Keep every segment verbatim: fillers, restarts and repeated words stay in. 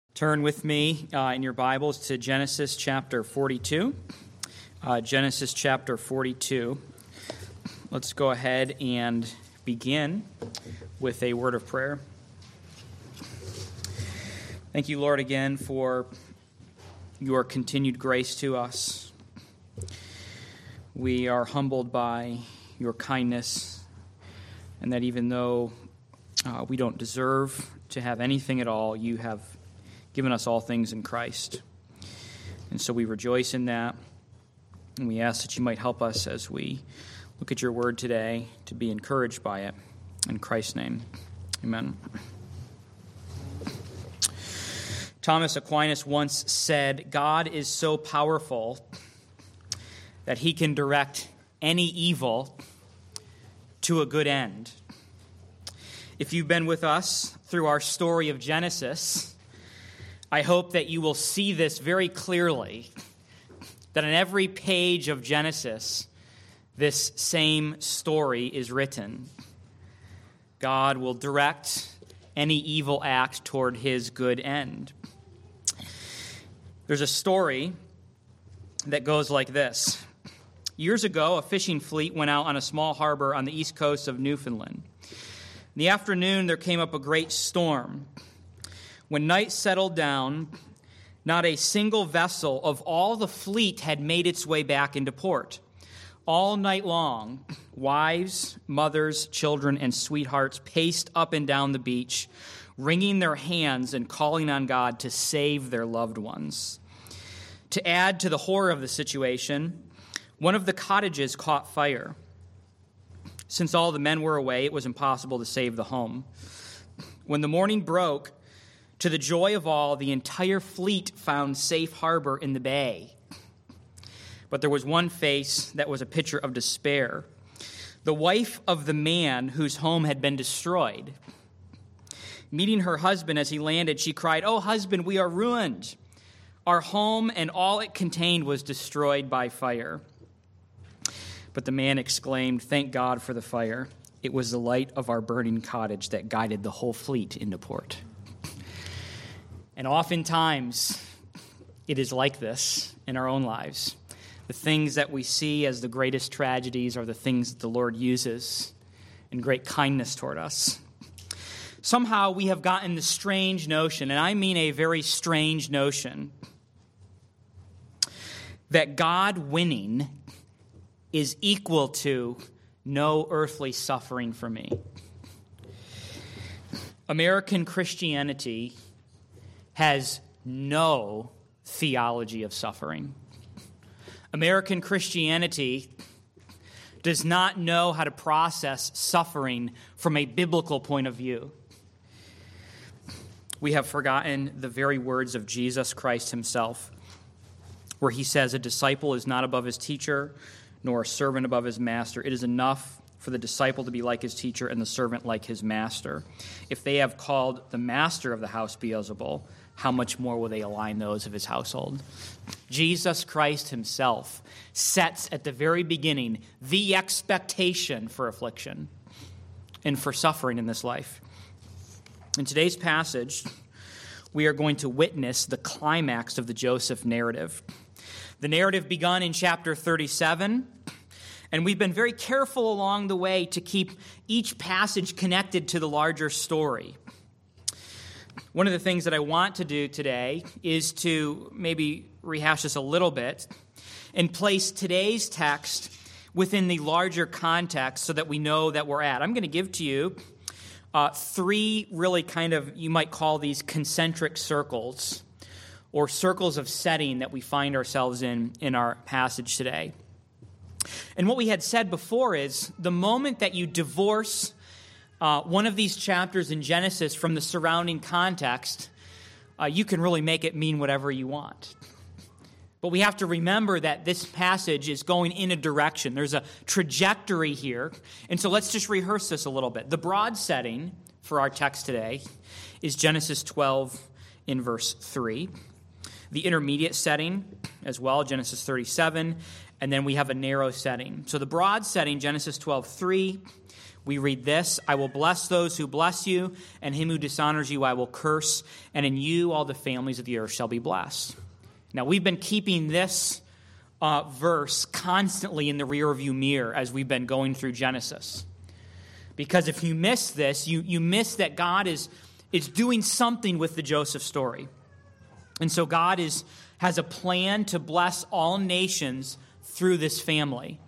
Turn with me uh, in your Bibles to Genesis chapter forty-two. Uh, Genesis chapter forty-two. Let's go ahead and begin with a word of prayer. Thank you, Lord, again for your continued grace to us. We are humbled by your kindness, and that even though uh, we don't deserve to have anything at all, you have given us all things in Christ. And so we rejoice in that, and we ask that you might help us as we look at your word today to be encouraged by it. In Christ's name, amen. Thomas Aquinas once said, God is so powerful that he can direct any evil to a good end. If you've been with us through our story of Genesis, I hope that you will see this very clearly, that on every page of Genesis, this same story is written. God will direct any evil act toward his good end. There's a story that goes like this. Years ago, a fishing fleet went out on a small harbor on the east coast of Newfoundland. In the afternoon, there came up a great storm. When night settled down, not a single vessel of all the fleet had made its way back into port. All night long, wives, mothers, children, and sweethearts paced up and down the beach, wringing their hands and calling on God to save their loved ones. To add to the horror of the situation, one of the cottages caught fire. Since all the men were away, it was impossible to save the home. When the morning broke, to the joy of all, the entire fleet found safe harbor in the bay. But there was one face that was a picture of despair. The wife of the man whose home had been destroyed. Meeting her husband as he landed, she cried, "Oh, husband, we are ruined. Our home and all it contained was destroyed by fire." But the man exclaimed, "Thank God for the fire. It was the light of our burning cottage that guided the whole fleet into port." And oftentimes, it is like this in our own lives. The things that we see as the greatest tragedies are the things that the Lord uses in great kindness toward us. Somehow we have gotten the strange notion, and I mean a very strange notion, that God winning is equal to no earthly suffering for me. American Christianity has no theology of suffering. American Christianity does not know how to process suffering from a biblical point of view. We have forgotten the very words of Jesus Christ himself, where he says, "A disciple is not above his teacher, nor a servant above his master. It is enough for the disciple to be like his teacher and the servant like his master. If they have called the master of the house Beelzebul, how much more will they align those of his household?" Jesus Christ himself sets at the very beginning the expectation for affliction and for suffering in this life. In today's passage, we are going to witness the climax of the Joseph narrative. The narrative begun in chapter thirty-seven, and we've been very careful along the way to keep each passage connected to the larger story. One of the things that I want to do today is to maybe rehash this a little bit and place today's text within the larger context so that we know that we're at. I'm going to give to you uh, three really kind of, you might call these concentric circles or circles of setting that we find ourselves in in our passage today. And what we had said before is the moment that you divorce Uh, one of these chapters in Genesis from the surrounding context, uh, you can really make it mean whatever you want. But we have to remember that this passage is going in a direction. There's a trajectory here. And so let's just rehearse this a little bit. The broad setting for our text today is Genesis twelve in verse three. The intermediate setting as well, Genesis thirty-seven. And then we have a narrow setting. So the broad setting, Genesis twelve three. we read this: I will bless those who bless you, and him who dishonors you I will curse, and in you all the families of the earth shall be blessed. Now, we've been keeping this uh, verse constantly in the rearview mirror as we've been going through Genesis. Because if you miss this, you, you miss that God is, is doing something with the Joseph story. And so God is has a plan to bless all nations through this family.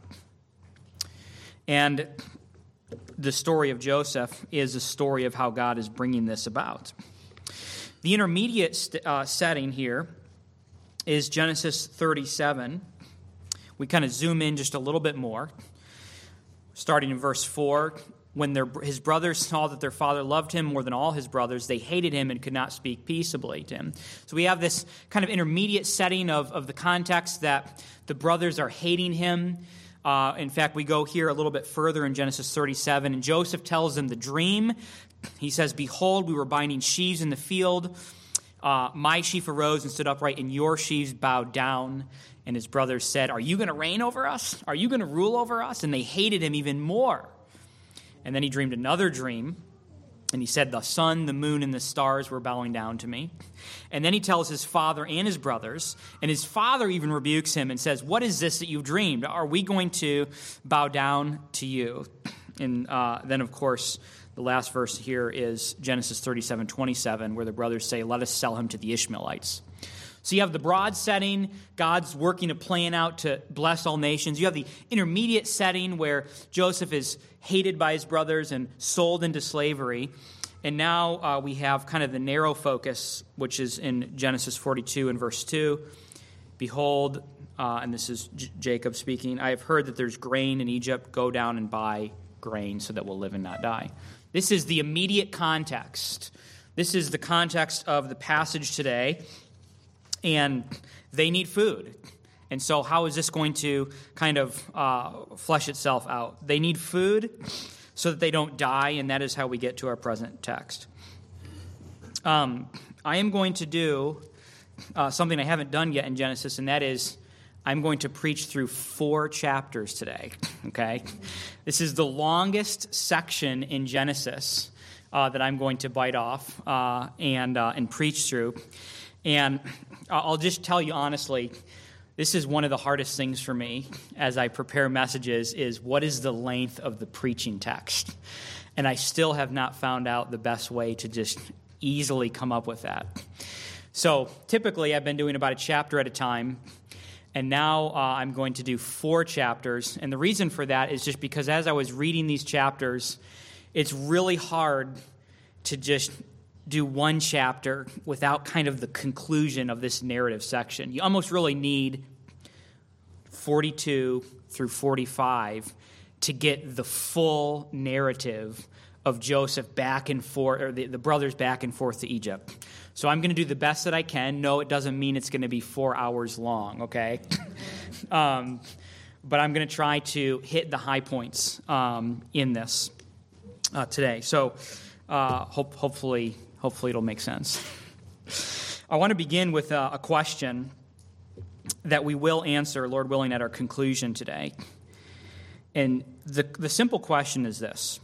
And the story of Joseph is a story of how God is bringing this about. The intermediate st- uh, setting here is Genesis thirty-seven. We kind of zoom in just a little bit more, starting in verse four. When their, his brothers saw that their father loved him more than all his brothers, they hated him and could not speak peaceably to him. So we have this kind of intermediate setting of, of the context that the brothers are hating him. Uh, in fact, we go here a little bit further in Genesis thirty-seven, and Joseph tells them the dream. He says, behold, we were binding sheaves in the field. Uh, my sheaf arose and stood upright, and your sheaves bowed down. And his brothers said, are you going to reign over us? Are you going to rule over us? And they hated him even more. And then he dreamed another dream, and he said, the sun, the moon, and the stars were bowing down to me. And then he tells his father and his brothers, and his father even rebukes him and says, what is this that you've dreamed? Are we going to bow down to you? And uh, then, of course, the last verse here is Genesis thirty-seven twenty-seven, where the brothers say, let us sell him to the Ishmaelites. So you have the broad setting, God's working a plan out to bless all nations. You have the intermediate setting where Joseph is hated by his brothers and sold into slavery. And now uh, we have kind of the narrow focus, which is in Genesis forty-two and verse two. Behold, uh, and this is J- Jacob speaking, I have heard that there's grain in Egypt. Go down and buy grain so that we'll live and not die. This is the immediate context. This is the context of the passage today. And they need food. And so how is this going to kind of uh, flesh itself out? They need food so that they don't die, and that is how we get to our present text. Um, I am going to do uh, something I haven't done yet in Genesis, and that is I'm going to preach through four chapters today, okay? This is the longest section in Genesis uh, that I'm going to bite off uh, and uh, and preach through. And I'll just tell you honestly, this is one of the hardest things for me as I prepare messages is what is the length of the preaching text? And I still have not found out the best way to just easily come up with that. So typically I've been doing about a chapter at a time, and now uh, I'm going to do four chapters. And the reason for that is just because as I was reading these chapters, it's really hard to just do one chapter without kind of the conclusion of this narrative section. You almost really need forty-two through forty-five to get the full narrative of Joseph back and forth, or the, the brothers back and forth to Egypt. So I'm going to do the best that I can. No, it doesn't mean it's going to be four hours long, okay? um, but I'm going to try to hit the high points um, in this uh, today. So uh, hope, hopefully... Hopefully it'll make sense. I want to begin with a, a question that we will answer, Lord willing, at our conclusion today. And the, the simple question is this: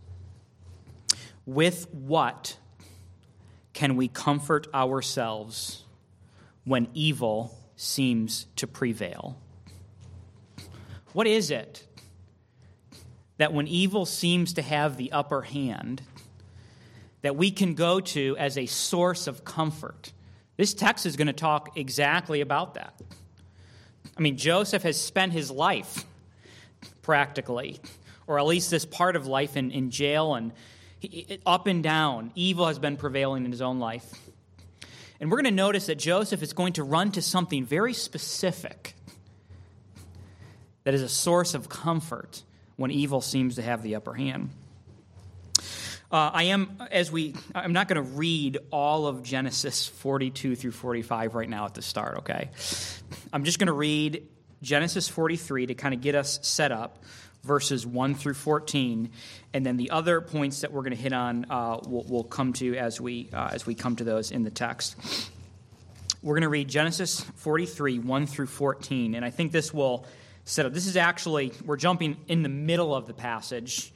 with what can we comfort ourselves when evil seems to prevail? What is it that when evil seems to have the upper hand, that we can go to as a source of comfort? This text is going to talk exactly about that. I mean, Joseph has spent his life, practically, or at least this part of life, in, in jail, and he, up and down. Evil has been prevailing in his own life. And we're going to notice that Joseph is going to run to something very specific that is a source of comfort when evil seems to have the upper hand. Uh, I am, as we, I'm not going to read all of Genesis forty-two through forty-five right now at the start, okay? I'm just going to read Genesis forty-three to kind of get us set up, verses one through fourteen, and then the other points that we're going to hit on, uh, we'll, we'll come to as we uh, as we come to those in the text. We're going to read Genesis forty-three, one through fourteen, and I think this will set up. This is actually, we're jumping in the middle of the passage,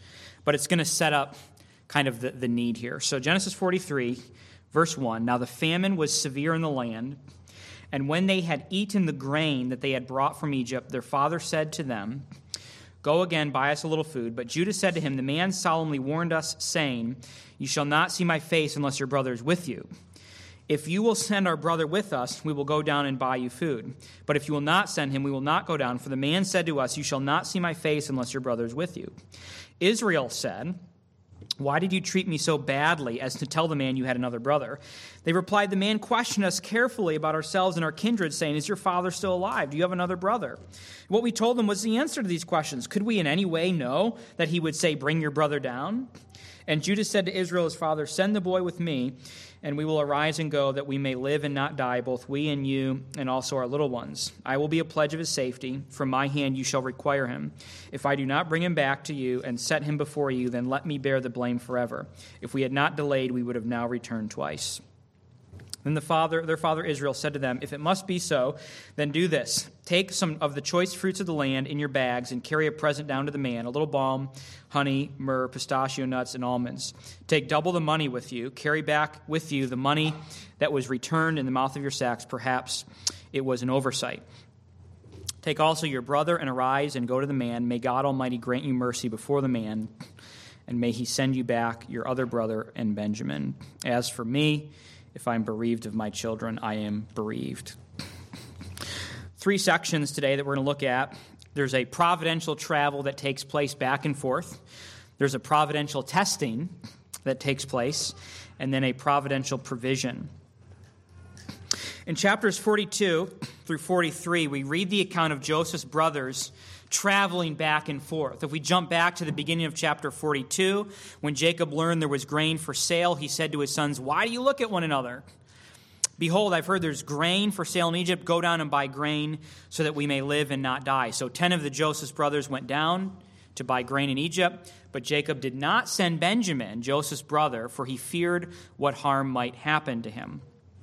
but it's going to set up kind of the, the need here. So Genesis forty-three, verse one, now the famine was severe in the land, and when they had eaten the grain that they had brought from Egypt, their father said to them, go again, buy us a little food. But Judah said to him, the man solemnly warned us, saying, you shall not see my face unless your brother is with you. If you will send our brother with us, we will go down and buy you food. But if you will not send him, we will not go down. For the man said to us, you shall not see my face unless your brother is with you. Israel said, why did you treat me so badly as to tell the man you had another brother? They replied, the man questioned us carefully about ourselves and our kindred, saying, is your father still alive? Do you have another brother? What we told them was the answer to these questions. Could we in any way know that he would say, bring your brother down? And Judah said to Israel, his father, send the boy with me, and we will arise and go, that we may live and not die, both we and you, and also our little ones. I will be a pledge of his safety. From my hand you shall require him. If I do not bring him back to you and set him before you, then let me bear the blame forever. If we had not delayed, we would have now returned twice. Then the father, their father Israel said to them, if it must be so, then do this. Take some of the choice fruits of the land in your bags and carry a present down to the man, a little balm, honey, myrrh, pistachio nuts, and almonds. Take double the money with you. Carry back with you the money that was returned in the mouth of your sacks. Perhaps it was an oversight. Take also your brother and arise and go to the man. May God Almighty grant you mercy before the man, and may he send you back your other brother and Benjamin. As for me, if I am bereaved of my children, I am bereaved. Three sections today that we're going to look at. There's a providential travel that takes place back and forth. There's a providential testing that takes place, and then a providential provision. In chapters forty-two through forty-three, we read the account of Joseph's brothers traveling back and forth. If we jump back to the beginning of chapter forty-two, when Jacob learned there was grain for sale, he said to his sons, why do you look at one another? Behold, I've heard there's grain for sale in Egypt. Go down and buy grain so that we may live and not die. So ten of the Joseph's brothers went down to buy grain in Egypt, but Jacob did not send Benjamin, Joseph's brother, for he feared what harm might happen to him.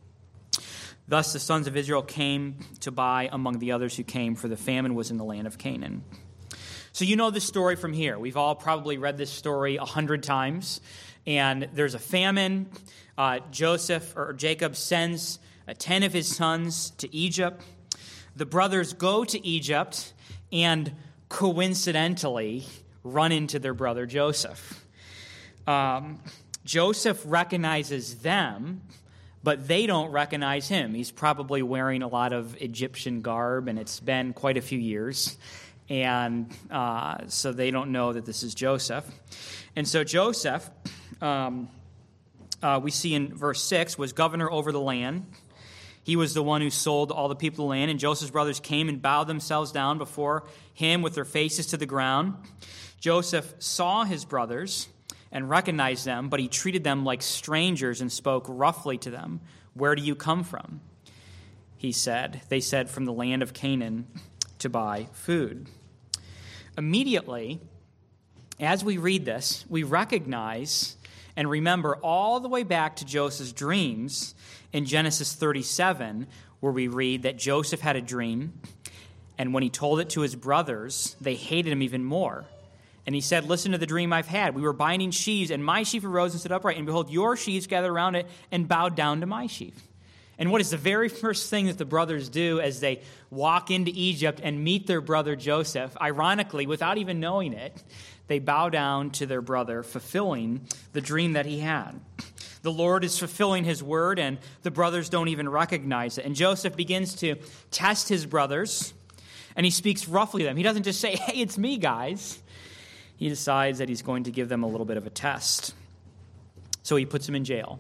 Thus the sons of Israel came to buy among the others who came, for the famine was in the land of Canaan. So you know this story from here. We've all probably read this story a hundred times. And there's a famine. Uh, Joseph or Jacob sends uh, ten of his sons to Egypt. The brothers go to Egypt and coincidentally run into their brother Joseph. Um, Joseph recognizes them, but they don't recognize him. He's probably wearing a lot of Egyptian garb, and it's been quite a few years. And uh, so they don't know that this is Joseph. And so Joseph, um, uh, we see in verse six, was governor over the land. He was the one who sold all the people of the land. And Joseph's brothers came and bowed themselves down before him with their faces to the ground. Joseph saw his brothers and recognized them, but he treated them like strangers and spoke roughly to them. Where do you come from? He said. They said, from the land of Canaan to buy food. Immediately, as we read this, we recognize and remember all the way back to Joseph's dreams in Genesis thirty-seven, where we read that Joseph had a dream, and when he told it to his brothers, they hated him even more. And he said, listen to the dream I've had. We were binding sheaves, and my sheaf arose and stood upright, and behold, your sheaves gathered around it and bowed down to my sheaf. And what is the very first thing that the brothers do as they walk into Egypt and meet their brother Joseph? Ironically, without even knowing it, they bow down to their brother, fulfilling the dream that he had. The Lord is fulfilling his word, and the brothers don't even recognize it. And Joseph begins to test his brothers, and he speaks roughly to them. He doesn't just say, hey, it's me, guys. He decides that he's going to give them a little bit of a test. So he puts them in jail.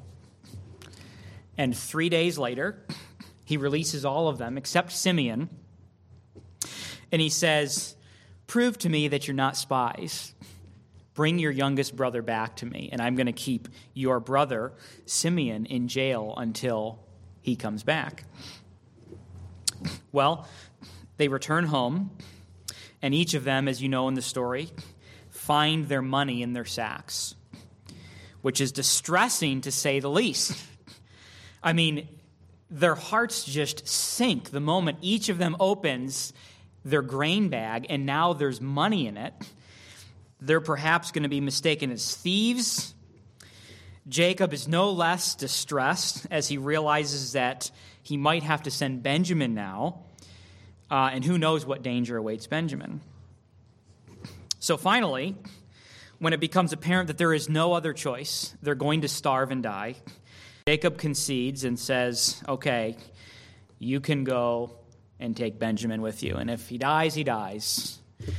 And three days later, he releases all of them except Simeon. And he says, prove to me that you're not spies. Bring your youngest brother back to me, and I'm going to keep your brother, Simeon, in jail until he comes back. Well, they return home, and each of them, as you know in the story, find their money in their sacks, which is distressing to say the least. I mean, their hearts just sink the moment each of them opens their grain bag, and now there's money in it. They're perhaps going to be mistaken as thieves. Jacob is no less distressed as he realizes that he might have to send Benjamin now, uh, and who knows what danger awaits Benjamin. So finally, when it becomes apparent that there is no other choice, they're going to starve and die, Jacob concedes and says, okay, you can go and take Benjamin with you, and if he dies, he dies.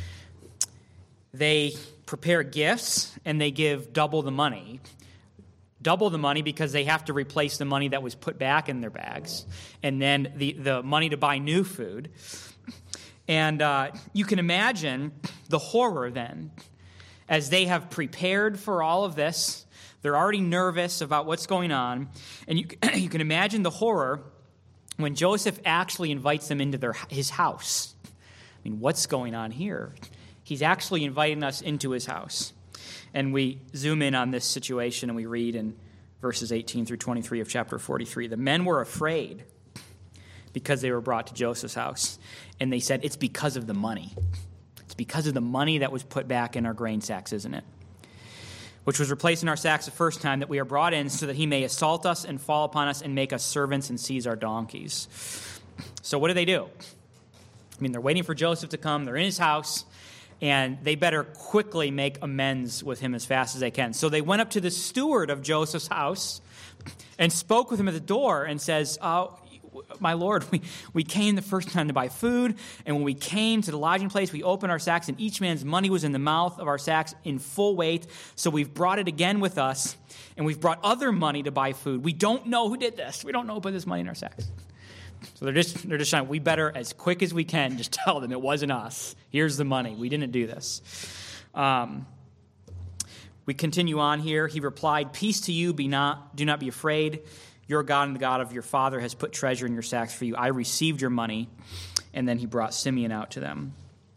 They prepare gifts, and they give double the money. Double the money because they have to replace the money that was put back in their bags, and then the, the money to buy new food. And uh, you can imagine the horror then, as they have prepared for all of this. They're already nervous about what's going on. And you, you can imagine the horror when Joseph actually invites them into their his house. I mean, what's going on here? He's actually inviting us into his house. And we zoom in on this situation and we read in verses eighteen through twenty-three of chapter forty-three. The men were afraid because they were brought to Joseph's house. And they said, it's because of the money. It's because of the money that was put back in our grain sacks, isn't it? Which was replaced in our sacks the first time, that we are brought in so that he may assault us and fall upon us and make us servants and seize our donkeys. So what do they do? I mean, they're waiting for Joseph to come. They're in his house. And they better quickly make amends with him as fast as they can. So they went up to the steward of Joseph's house and spoke with him at the door and says, oh, my lord, we, we came the first time to buy food, and when we came to the lodging place, we opened our sacks, and each man's money was in the mouth of our sacks in full weight. So we've brought it again with us, and we've brought other money to buy food. We don't know who did this. We don't know who put this money in our sacks. So they're just they're just trying, we better, as quick as we can, just tell them it wasn't us. Here's the money. We didn't do this. Um, we continue on here. He replied, peace to you, be not, do not be afraid. Your God and the God of your father has put treasure in your sacks for you. I received your money. And then he brought Simeon out to them.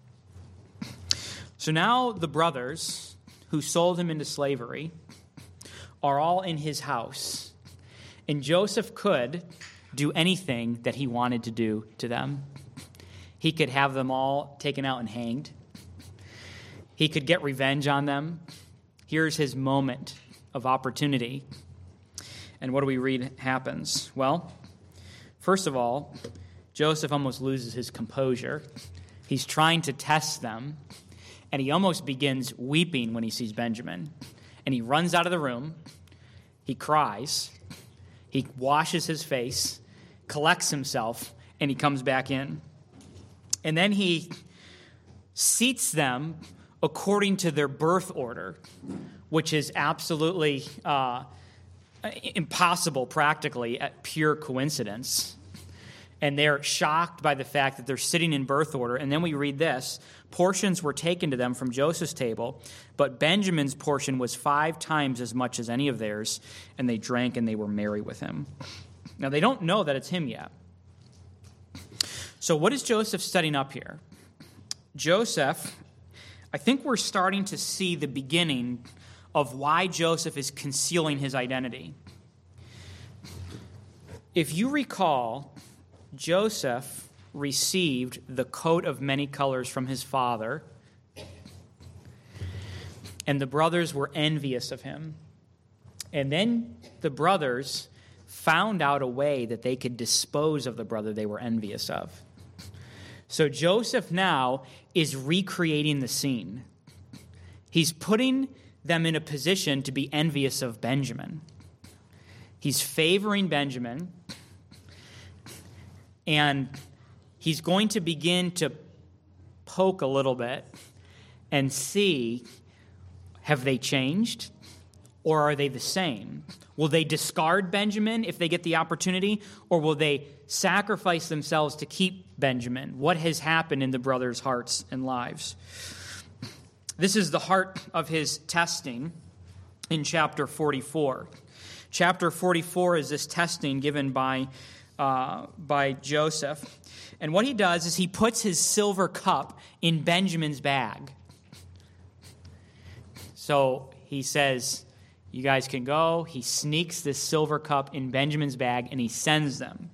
So now the brothers who sold him into slavery are all in his house. And Joseph could do anything that he wanted to do to them. He could have them all taken out and hanged. He could get revenge on them. Here's his moment of opportunity. And what do we read happens? Well, first of all, Joseph almost loses his composure. He's trying to test them, and he almost begins weeping when he sees Benjamin. And he runs out of the room. He cries. He washes his face, collects himself, and he comes back in. And then he seats them according to their birth order, which is absolutely uh, impossible practically at pure coincidence. And they're shocked by the fact that they're sitting in birth order. And then we read this: portions were taken to them from Joseph's table, but Benjamin's portion was five times as much as any of theirs, and they drank and they were merry with him. Now, they don't know that it's him yet. So what is Joseph setting up here? Joseph, I think we're starting to see the beginning of why Joseph is concealing his identity. If you recall, Joseph received the coat of many colors from his father, and the brothers were envious of him. And then the brothers found out a way that they could dispose of the brother they were envious of. So Joseph now is recreating the scene. He's putting them in a position to be envious of Benjamin. He's favoring Benjamin, and he's going to begin to poke a little bit and see, have they changed or are they the same? Will they discard Benjamin if they get the opportunity, or will they sacrifice themselves to keep Benjamin? What has happened in the brothers' hearts and lives? This is the heart of his testing in chapter forty-four. Chapter forty-four is this testing given by, uh, by Joseph. And what he does is he puts his silver cup in Benjamin's bag. So he says, you guys can go. He sneaks this silver cup in Benjamin's bag, and he sends them.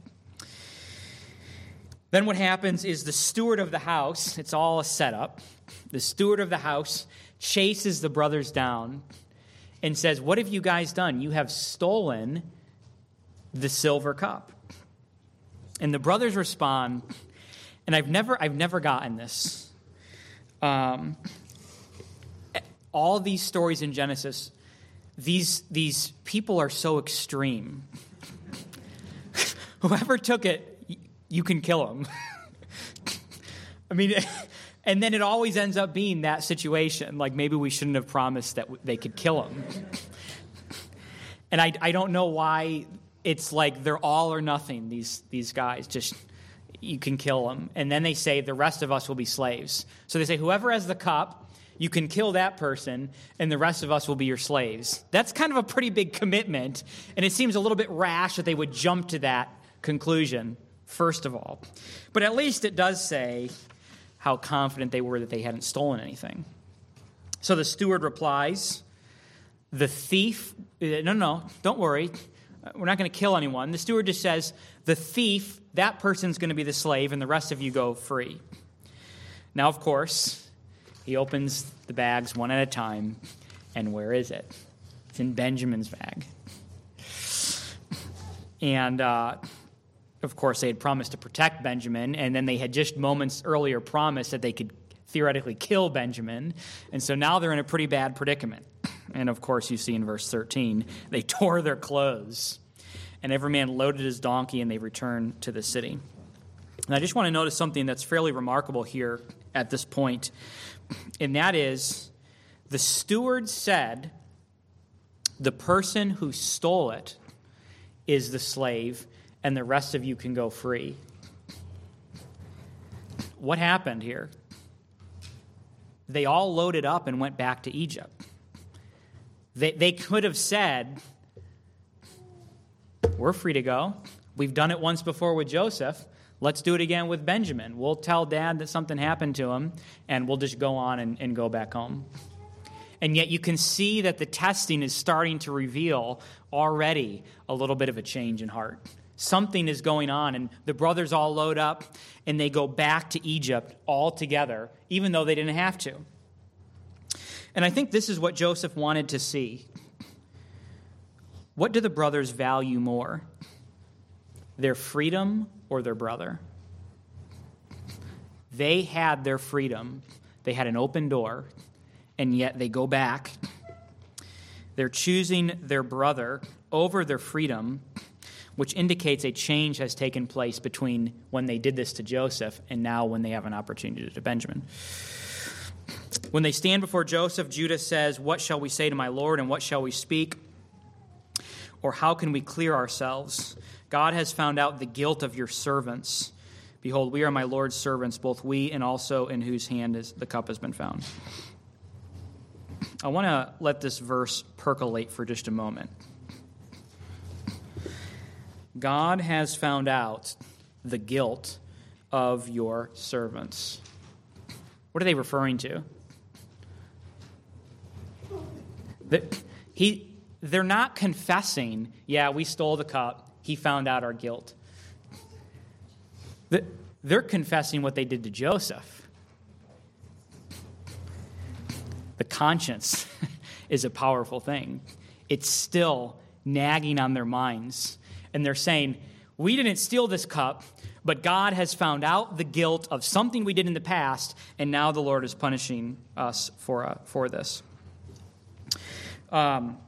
Then what happens is the steward of the house, it's all a setup, the steward of the house chases the brothers down and says, "What have you guys done? You have stolen the silver cup." And the brothers respond, and I've never, I've never gotten this. Um, all these stories in Genesis, these these people are so extreme. Whoever took it, you can kill them. I mean, and then it always ends up being that situation. Like, maybe we shouldn't have promised that they could kill him. And I, I don't know why it's like they're all or nothing, these, these guys. Just, you can kill them. And then they say, the rest of us will be slaves. So they say, whoever has the cup, you can kill that person, and the rest of us will be your slaves. That's kind of a pretty big commitment, and it seems a little bit rash that they would jump to that conclusion, first of all. But at least it does say how confident they were that they hadn't stolen anything. So the steward replies, the thief, no, no, don't worry, we're not going to kill anyone. The steward just says, the thief, that person's going to be the slave, and the rest of you go free. Now, of course, he opens the bags one at a time, and where is it? It's in Benjamin's bag. And, uh, of course, they had promised to protect Benjamin, and then they had just moments earlier promised that they could theoretically kill Benjamin. And so now they're in a pretty bad predicament. And, of course, you see in verse thirteen, they tore their clothes, and every man loaded his donkey, and they returned to the city. And I just want to notice something that's fairly remarkable here at this point, and that is the steward said the person who stole it is the slave, and the rest of you can go free. What happened here? They all loaded up and went back to Egypt. They, they could have said, we're free to go. We've done it once before with Joseph. Let's do it again with Benjamin. We'll tell Dad that something happened to him, and we'll just go on and, and go back home. And yet you can see that the testing is starting to reveal already a little bit of a change in heart. Something is going on, and the brothers all load up, and they go back to Egypt all together, even though they didn't have to. And I think this is what Joseph wanted to see. What do the brothers value more? Their freedom or their brother? They had their freedom. They had an open door, and yet they go back. They're choosing their brother over their freedom, which indicates a change has taken place between when they did this to Joseph and now when they have an opportunity to Benjamin. When they stand before Joseph, Judah says, "What shall we say to my Lord, and what shall we speak? Or how can we clear ourselves? God has found out the guilt of your servants. Behold, we are my Lord's servants, both we and also in whose hand is, the cup has been found." I want to let this verse percolate for just a moment. God has found out the guilt of your servants. What are they referring to? He, they're not confessing, yeah, we stole the cup, he found out our guilt. They're confessing what they did to Joseph. The conscience is a powerful thing. It's still nagging on their minds. And they're saying, we didn't steal this cup, but God has found out the guilt of something we did in the past, and now the Lord is punishing us for uh, for this. Um,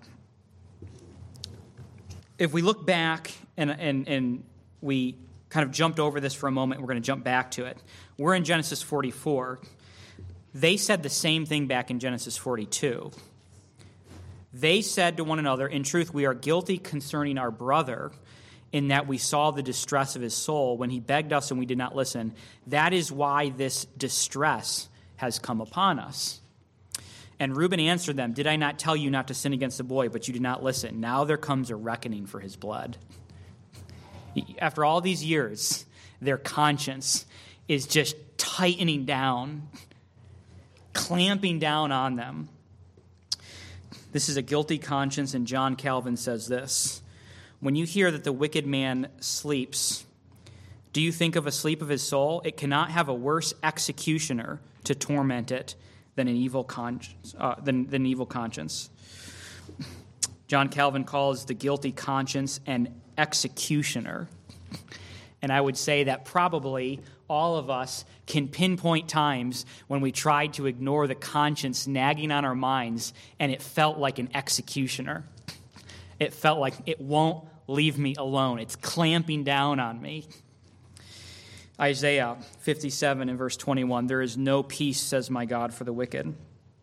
if we look back and, and, and we kind of jumped over this for a moment, we're going to jump back to it. We're in Genesis forty-four. They said the same thing back in Genesis forty-two. They said to one another, "In truth, we are guilty concerning our brother, in that we saw the distress of his soul when he begged us and we did not listen. That is why this distress has come upon us." And Reuben answered them, "Did I not tell you not to sin against the boy, but you did not listen? Now there comes a reckoning for his blood." After all these years, their conscience is just tightening down, clamping down on them. This is a guilty conscience, and John Calvin says this: "When you hear that the wicked man sleeps, do you think of a sleep of his soul? It cannot have a worse executioner to torment it than an evil conscience. Uh, than, than an evil conscience. John Calvin calls the guilty conscience an executioner. And I would say that probably all of us can pinpoint times when we tried to ignore the conscience nagging on our minds, and it felt like an executioner. It felt like it won't leave me alone. It's clamping down on me. Isaiah fifty-seven and verse twenty-one, there is no peace, says my God, for the wicked.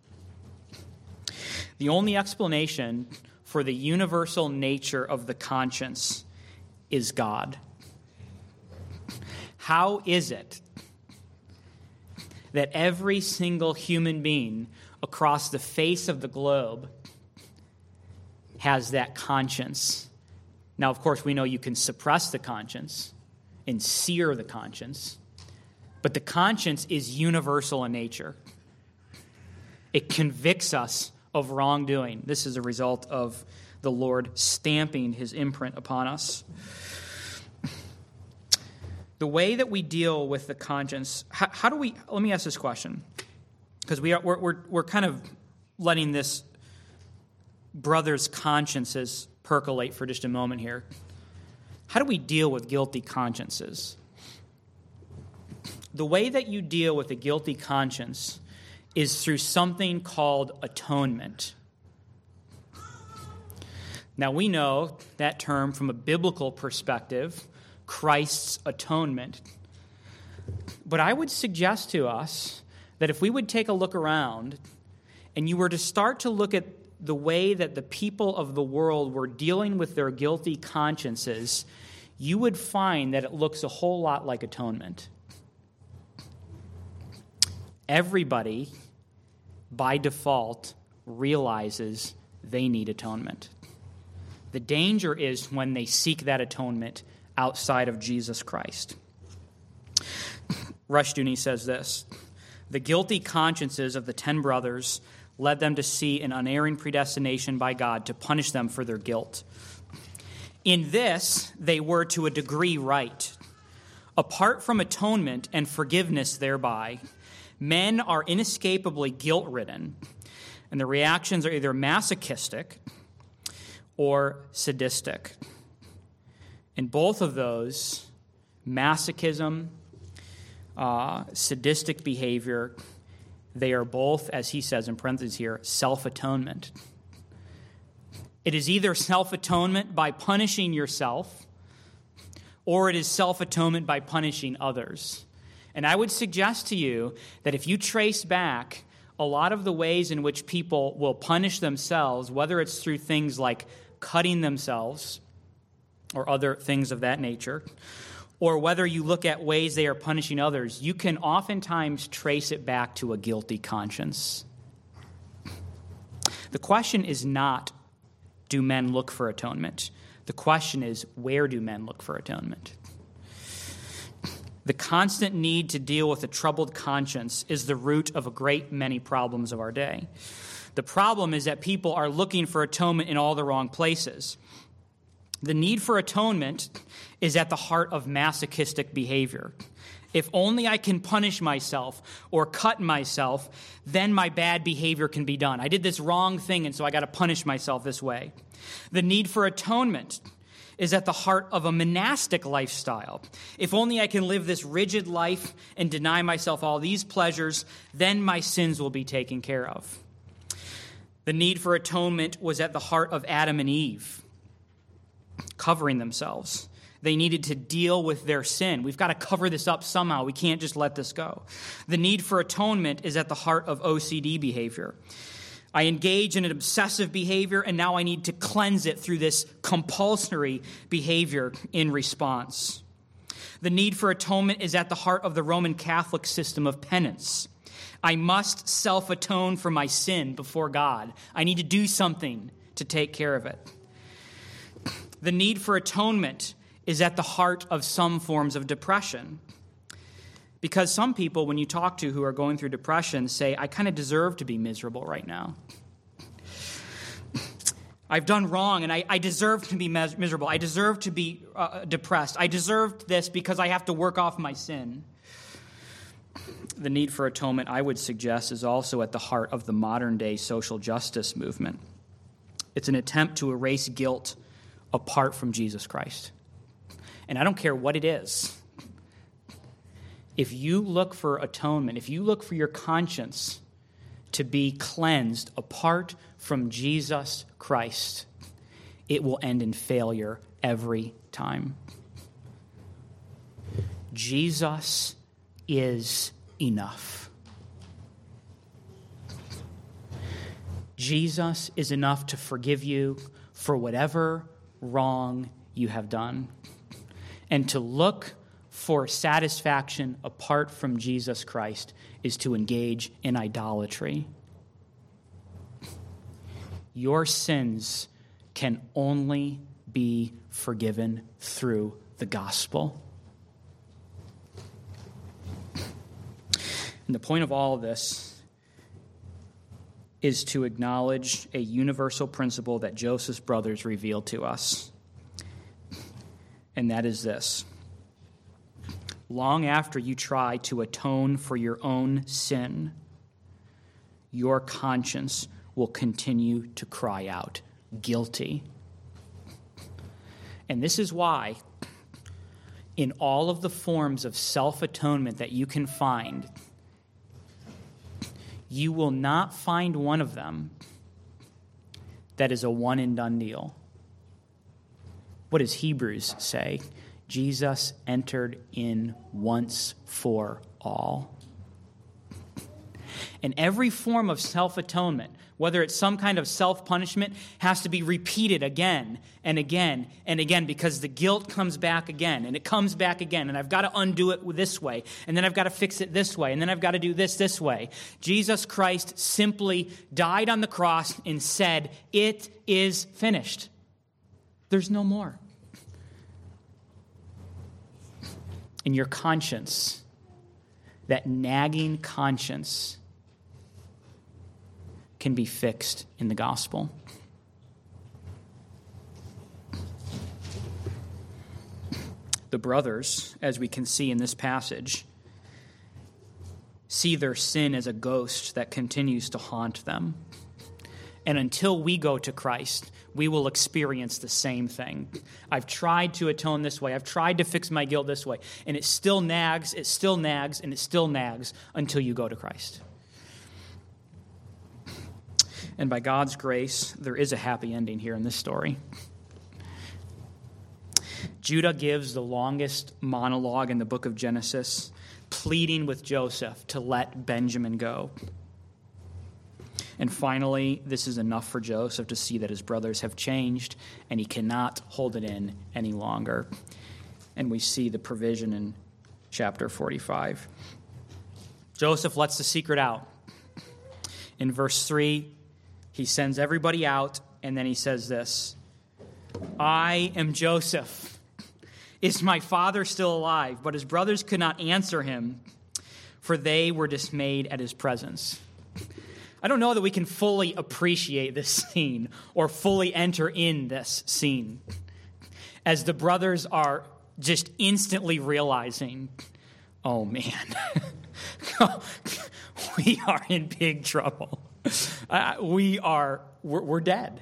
The only explanation for the universal nature of the conscience is God. How is it that every single human being across the face of the globe has that conscience? Now, of course, we know you can suppress the conscience and sear the conscience, but the conscience is universal in nature. It convicts us of wrongdoing. This is a result of the Lord stamping his imprint upon us. The way that we deal with the conscience, how, how do we, let me ask this question, because we are, we're, we're, we're kind of letting this brother's consciences percolate for just a moment here. How do we deal with guilty consciences? The way that you deal with a guilty conscience is through something called atonement. Now, we know that term from a biblical perspective, Christ's atonement. But I would suggest to us that if we would take a look around and you were to start to look at the way that the people of the world were dealing with their guilty consciences, you would find that it looks a whole lot like atonement. Everybody, by default, realizes they need atonement. The danger is when they seek that atonement outside of Jesus Christ. Rushdoony says this, the guilty consciences of the ten brothers led them to see an unerring predestination by God to punish them for their guilt. In this, they were to a degree right. Apart from atonement and forgiveness thereby, men are inescapably guilt-ridden, and the reactions are either masochistic or sadistic. In both of those, masochism, uh, sadistic behavior, they are both, as he says in parentheses here, self-atonement. It is either self-atonement by punishing yourself, or it is self-atonement by punishing others. And I would suggest to you that if you trace back a lot of the ways in which people will punish themselves, whether it's through things like cutting themselves or other things of that nature, or whether you look at ways they are punishing others, you can oftentimes trace it back to a guilty conscience. The question is not, do men look for atonement? The question is, where do men look for atonement? The constant need to deal with a troubled conscience is the root of a great many problems of our day. The problem is that people are looking for atonement in all the wrong places. The need for atonement is at the heart of masochistic behavior. If only I can punish myself or cut myself, then my bad behavior can be done. I did this wrong thing, and so I got to punish myself this way. The need for atonement is at the heart of a monastic lifestyle. If only I can live this rigid life and deny myself all these pleasures, then my sins will be taken care of. The need for atonement was at the heart of Adam and Eve, covering themselves. They needed to deal with their sin. We've got to cover this up somehow. We can't just let this go. The need for atonement is at the heart of O C D behavior. I engage in an obsessive behavior, and now I need to cleanse it through this compulsory behavior in response. The need for atonement is at the heart of the Roman Catholic system of penance. I must self-atone for my sin before God. I need to do something to take care of it. The need for atonement is at the heart of some forms of depression. Because some people, when you talk to who are going through depression, say, I kind of deserve to be miserable right now. I've done wrong, and I, I deserve to be mis- miserable. I deserve to be uh, depressed. I deserve this because I have to work off my sin. the need for atonement, I would suggest, is also at the heart of the modern-day social justice movement. It's an attempt to erase guilt apart from Jesus Christ. And I don't care what it is. If you look for atonement, if you look for your conscience to be cleansed apart from Jesus Christ, it will end in failure every time. Jesus is enough. Jesus is enough to forgive you for whatever wrong you have done. And to look for satisfaction apart from Jesus Christ is to engage in idolatry. Your sins can only be forgiven through the gospel. And the point of all of this is to acknowledge a universal principle that Joseph's brothers revealed to us. And that is this: long after you try to atone for your own sin, your conscience will continue to cry out, guilty. And this is why, in all of the forms of self-atonement that you can find, you will not find one of them that is a one-and-done deal. What does Hebrews say? Jesus entered in once for all. And every form of self-atonement, whether it's some kind of self-punishment, has to be repeated again and again and again, because the guilt comes back again, and it comes back again, and I've got to undo it this way, and then I've got to fix it this way, and then I've got to do this this way. Jesus Christ simply died on the cross and said, "It is finished." There's no more. And your conscience, that nagging conscience, can be fixed in the gospel. The brothers, as we can see in this passage, see their sin as a ghost that continues to haunt them. And until we go to Christ, we will experience the same thing. I've tried to atone this way. I've tried to fix my guilt this way. And it still nags, it still nags, and it still nags until you go to Christ. And by God's grace, there is a happy ending here in this story. Judah gives the longest monologue in the book of Genesis, pleading with Joseph to let Benjamin go. And finally, this is enough for Joseph to see that his brothers have changed, and he cannot hold it in any longer. And we see the provision in chapter forty-five. Joseph lets the secret out. In verse three, he sends everybody out, and then he says this: "I am Joseph. Is my father still alive?" But his brothers could not answer him, for they were dismayed at his presence. I don't know that we can fully appreciate this scene or fully enter in this scene, as the brothers are just instantly realizing, oh man, we are in big trouble. Uh, we are, we're, we're dead.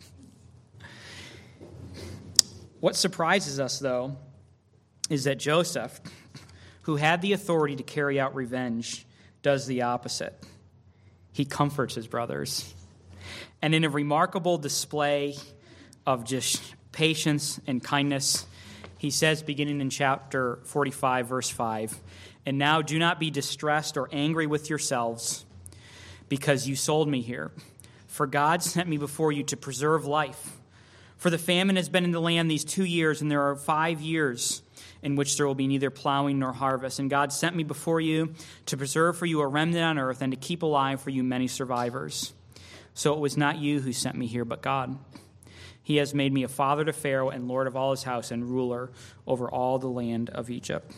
What surprises us, though, is that Joseph, who had the authority to carry out revenge, does the opposite. He comforts his brothers. And in a remarkable display of just patience and kindness, he says, beginning in chapter forty-five, verse five, "And now do not be distressed or angry with yourselves, because you sold me here. For God sent me before you to preserve life. For the famine has been in the land these two years, and there are five years in which there will be neither plowing nor harvest. And God sent me before you to preserve for you a remnant on earth, and to keep alive for you many survivors. So it was not you who sent me here, but God. He has made me a father to Pharaoh and lord of all his house and ruler over all the land of Egypt."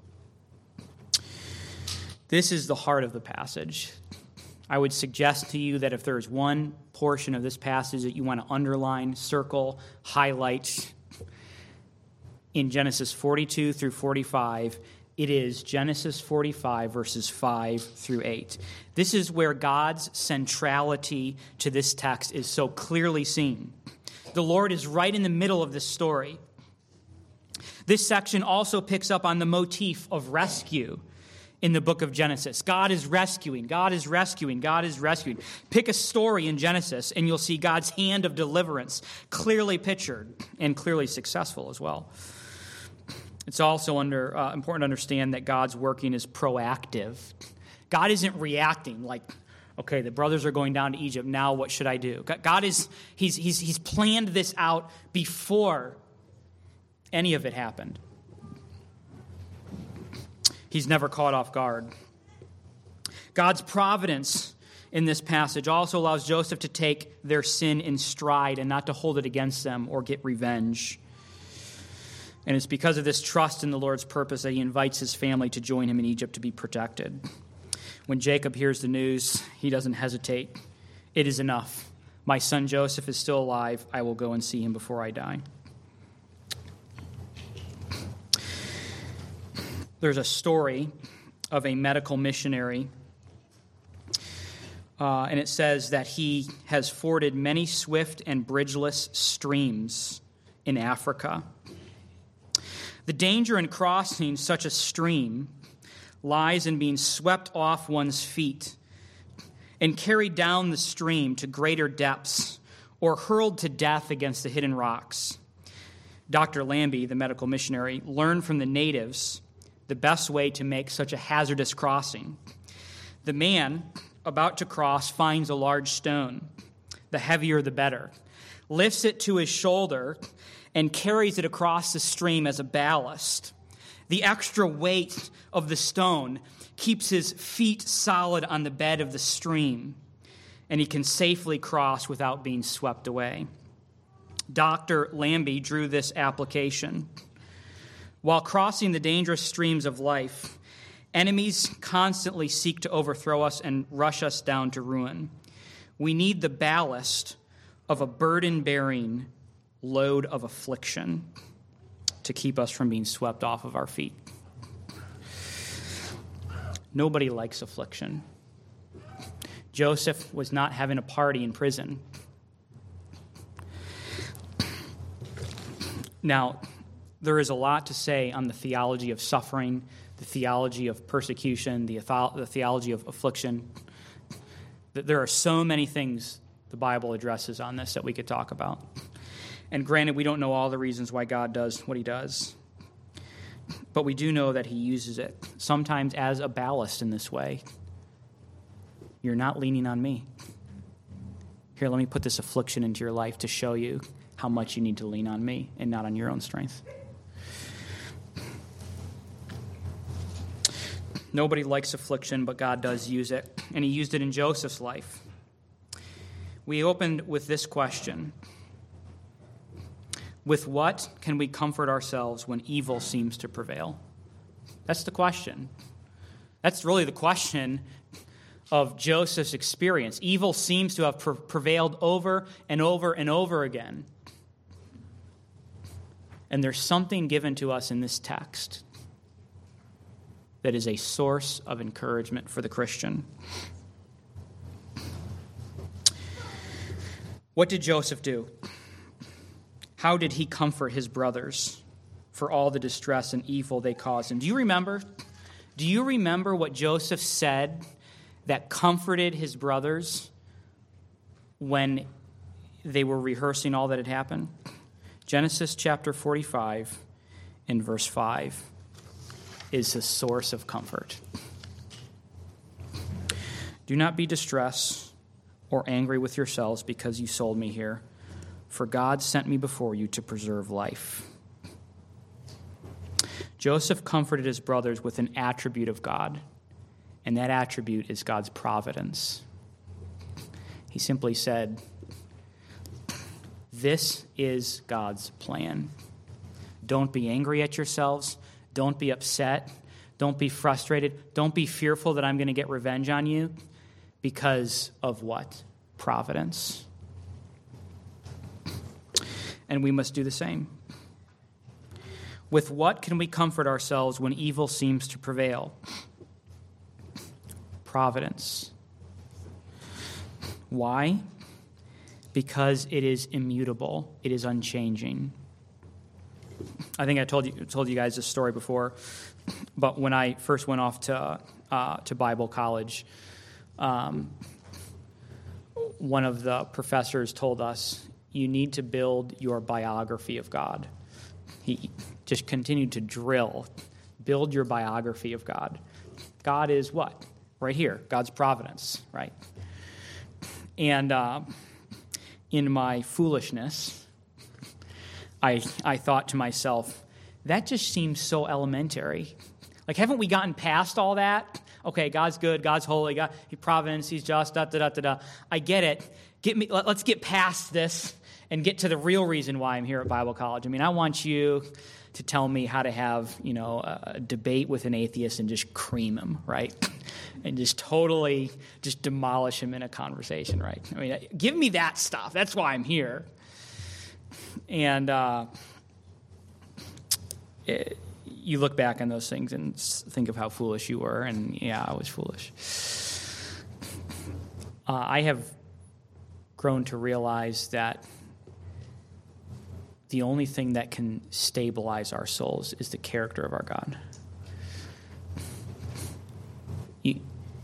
This is the heart of the passage. I would suggest to you that if there is one portion of this passage that you want to underline, circle, highlight in Genesis forty-two through forty-five, It is Genesis forty-five, verses five through eight. This is where God's centrality to this text is so clearly seen. The Lord is right in the middle of this story. This section also picks up on the motif of rescue in the book of Genesis. God is rescuing, God is rescuing, God is rescuing. Pick a story in Genesis and you'll see God's hand of deliverance clearly pictured and clearly successful as well. It's also under, uh, important to understand that God's working is proactive. God isn't reacting like, okay, the brothers are going down to Egypt, now what should I do? God is, he's, he's, he's planned this out before any of it happened. He's never caught off guard. God's providence in this passage also allows Joseph to take their sin in stride and not to hold it against them or get revenge. And it's because of this trust in the Lord's purpose that he invites his family to join him in Egypt to be protected. When Jacob hears the news, he doesn't hesitate. It is enough. My son Joseph is still alive. I will go and see him before I die. There's a story of a medical missionary, uh, and it says that he has forded many swift and bridgeless streams in Africa. The danger in crossing such a stream lies in being swept off one's feet and carried down the stream to greater depths or hurled to death against the hidden rocks. Doctor Lambie, the medical missionary, learned from the natives the best way to make such a hazardous crossing. The man about to cross finds a large stone, the heavier the better, lifts it to his shoulder, and carries it across the stream as a ballast. The extra weight of the stone keeps his feet solid on the bed of the stream, and he can safely cross without being swept away. Doctor Lambie drew this application. While crossing the dangerous streams of life, enemies constantly seek to overthrow us and rush us down to ruin. We need the ballast of a burden-bearing load of affliction to keep us from being swept off of our feet. Nobody likes affliction. Joseph was not having a party in prison. Now, there is a lot to say on the theology of suffering, the theology of persecution, the, the theology of affliction. There are so many things the Bible addresses on this that we could talk about. And granted, we don't know all the reasons why God does what he does. But we do know that he uses it, sometimes as a ballast in this way. You're not leaning on me. Here, let me put this affliction into your life to show you how much you need to lean on me and not on your own strength. Nobody likes affliction, but God does use it. And he used it in Joseph's life. We opened with this question. With what can we comfort ourselves when evil seems to prevail? That's the question. That's really the question of Joseph's experience. Evil seems to have pre- prevailed over and over and over again. And there's something given to us in this text that is a source of encouragement for the Christian. What did Joseph do? How did he comfort his brothers for all the distress and evil they caused him? Do you remember? Do you remember what Joseph said that comforted his brothers when they were rehearsing all that had happened? Genesis chapter forty-five and verse five is a source of comfort. Do not be distressed or angry with yourselves because you sold me here, for God sent me before you to preserve life. Joseph comforted his brothers with an attribute of God, and that attribute is God's providence. He simply said, this is God's plan. Don't be angry at yourselves. Don't be upset. Don't be frustrated. Don't be fearful that I'm going to get revenge on you because of what? Providence. And we must do the same. With what can we comfort ourselves when evil seems to prevail? Providence. Why? Because it is immutable. It is unchanging. I think I told you told you guys this story before, but when I first went off to uh, to Bible college, um, one of the professors told us, you need to build your biography of God. He just continued to drill, build your biography of God. God is what? Right here, God's providence, right? And uh, in my foolishness, I I thought to myself, that just seems so elementary. Like, haven't we gotten past all that? Okay, God's good, God's holy, God, He's providence, He's just, da da da da da. I get it. Get me. Let's get past this and get to the real reason why I'm here at Bible college. I mean, I want you to tell me how to have, you know, a debate with an atheist and just cream him, right? And just totally just demolish him in a conversation, right? I mean, give me that stuff. That's why I'm here. And uh, it, you look back on those things and think of how foolish you were, and yeah, I was foolish. Uh, I have grown to realize that the only thing that can stabilize our souls is the character of our God. You,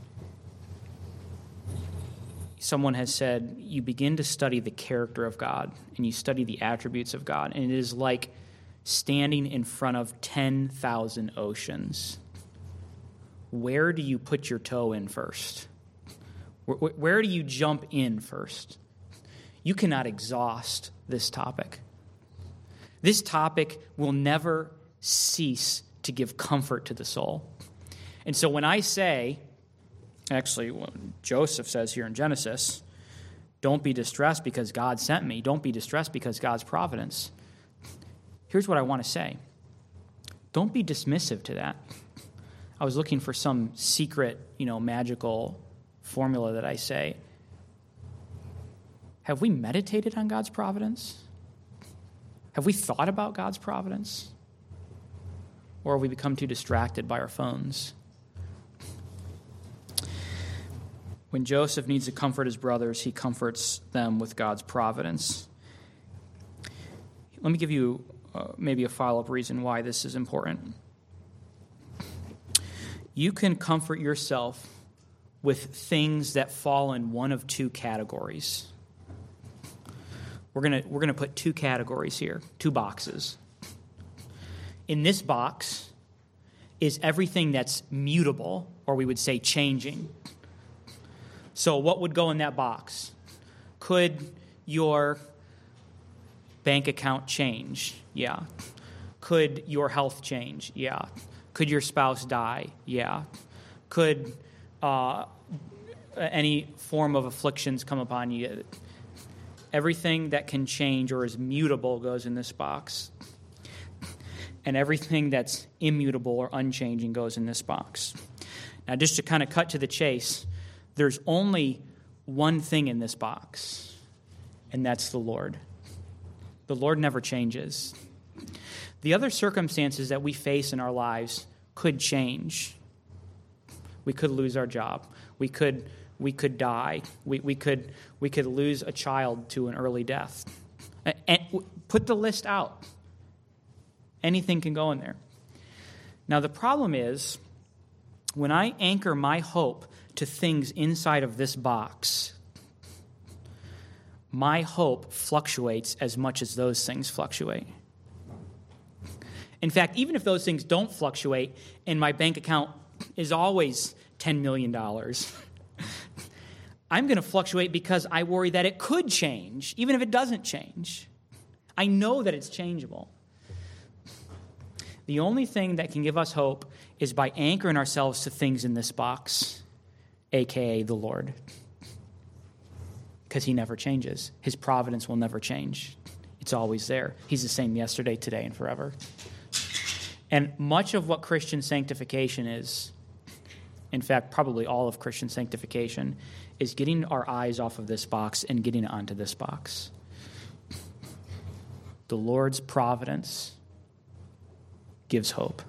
someone has said, you begin to study the character of God, and you study the attributes of God, and it is like standing in front of ten thousand oceans. Where do you put your toe in first? Where, where do you jump in first? You cannot exhaust this topic. This topic will never cease to give comfort to the soul. And so when I say, actually, what Joseph says here in Genesis, don't be distressed because God sent me. Don't be distressed because God's providence. Here's what I want to say. Don't be dismissive to that. I was looking for some secret, you know, magical formula that I say. Have we meditated on God's providence? Have we thought about God's providence? Or have we become too distracted by our phones? When Joseph needs to comfort his brothers, he comforts them with God's providence. Let me give you uh, maybe a follow-up reason why this is important. You can comfort yourself with things that fall in one of two categories. We're gonna we're gonna put two categories here, two boxes. In this box is everything that's mutable, or we would say changing. So what would go in that box? Could your bank account change? Yeah. Could your health change? Yeah. Could your spouse die? Yeah. Could uh, any form of afflictions come upon you? Everything that can change or is mutable goes in this box. And everything that's immutable or unchanging goes in this box. Now, just to kind of cut to the chase, there's only one thing in this box, and that's the Lord. The Lord never changes. The other circumstances that we face in our lives could change. We could lose our job. We could we could die. We we could we could lose a child to an early death. And put the list out. Anything can go in there. Now the problem is, when I anchor my hope to things inside of this box, my hope fluctuates as much as those things fluctuate. In fact, even if those things don't fluctuate and my bank account is always ten million dollars, I'm going to fluctuate because I worry that it could change, even if it doesn't change. I know that it's changeable. The only thing that can give us hope is by anchoring ourselves to things in this box, a k a the Lord. Because he never changes. His providence will never change. It's always there. He's the same yesterday, today, and forever. And much of what Christian sanctification is, in fact, probably all of Christian sanctification, is getting our eyes off of this box and getting onto this box. The Lord's providence gives hope.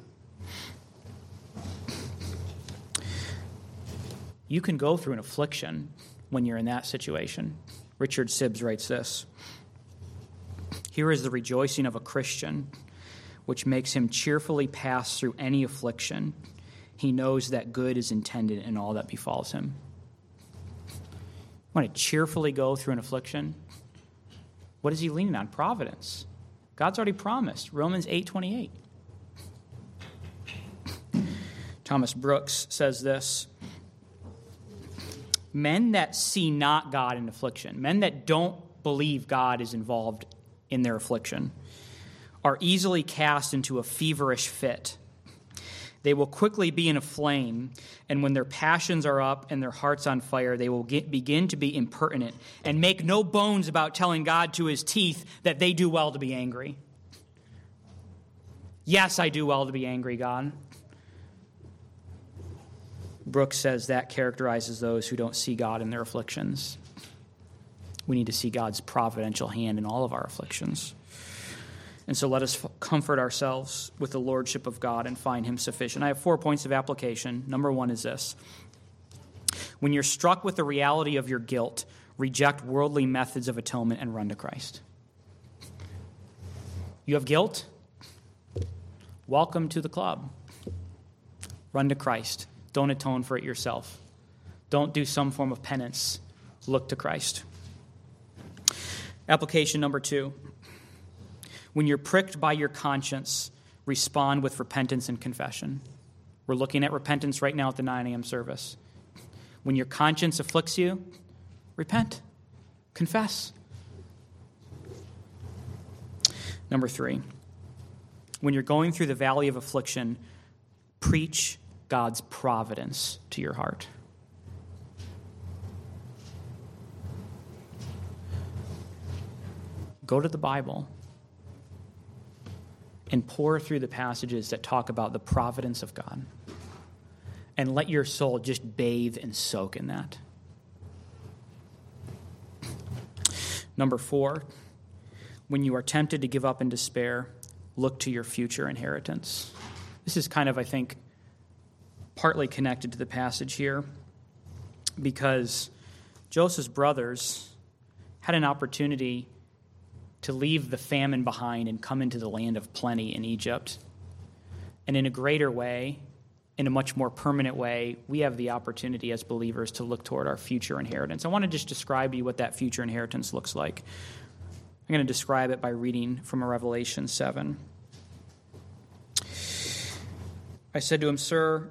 You can go through an affliction when you're in that situation. Richard Sibbes writes this: "Here is the rejoicing of a Christian, which makes him cheerfully pass through any affliction. He knows that good is intended in all that befalls him." Want to cheerfully go through an affliction? What is he leaning on? Providence. God's already promised. Romans eight twenty-eight. Thomas Brooks says this: "Men that see not God in affliction, men that don't believe God is involved in their affliction, are easily cast into a feverish fit. They will quickly be in a flame, and when their passions are up and their hearts on fire, they will get, begin to be impertinent and make no bones about telling God to his teeth that they do well to be angry." Yes, I do well to be angry, God. Brooks says that characterizes those who don't see God in their afflictions. We need to see God's providential hand in all of our afflictions. And so let us comfort ourselves with the lordship of God and find him sufficient. I have four points of application. Number one is this: when you're struck with the reality of your guilt, reject worldly methods of atonement and run to Christ. You have guilt? Welcome to the club. Run to Christ. Don't atone for it yourself. Don't do some form of penance. Look to Christ. Application number two: when you're pricked by your conscience, respond with repentance and confession. We're looking at repentance right now at the nine a.m. service. When your conscience afflicts you, repent. Confess. Number three: when you're going through the valley of affliction, preach God's providence to your heart. Go to the Bible and pour through the passages that talk about the providence of God, and let your soul just bathe and soak in that. Number four, when you are tempted to give up in despair, look to your future inheritance. This is kind of, I think, partly connected to the passage here, because Joseph's brothers had an opportunity to leave the famine behind and come into the land of plenty in Egypt. And in a greater way, in a much more permanent way, we have the opportunity as believers to look toward our future inheritance. I want to just describe to you what that future inheritance looks like. I'm going to describe it by reading from Revelation seven. I said to him, "Sir,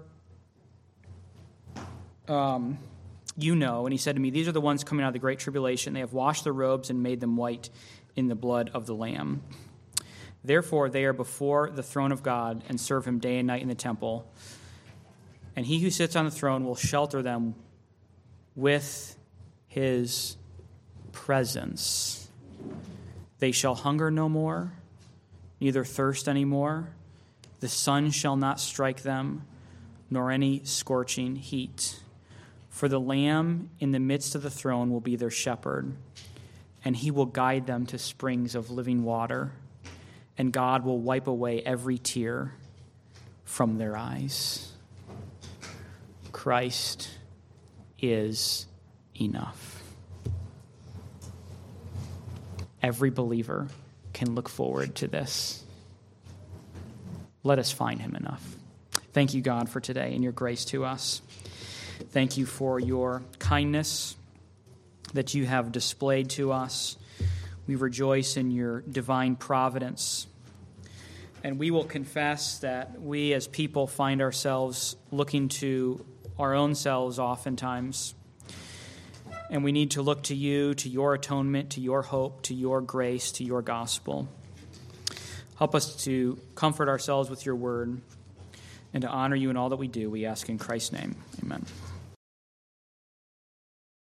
um, you know," and he said to me, "These are the ones coming out of the great tribulation. They have washed their robes and made them white in the blood of the Lamb. Therefore, they are before the throne of God and serve him day and night in the temple. And he who sits on the throne will shelter them with his presence. They shall hunger no more, neither thirst any more. The sun shall not strike them, nor any scorching heat. For the Lamb in the midst of the throne will be their shepherd, and he will guide them to springs of living water, and God will wipe away every tear from their eyes." Christ is enough. Every believer can look forward to this. Let us find him enough. Thank you, God, for today and your grace to us. Thank you for your kindness that you have displayed to us. We rejoice in your divine providence. And we will confess that we as people find ourselves looking to our own selves oftentimes. And we need to look to you, to your atonement, to your hope, to your grace, to your gospel. Help us to comfort ourselves with your word and to honor you in all that we do. We ask in Christ's name. Amen.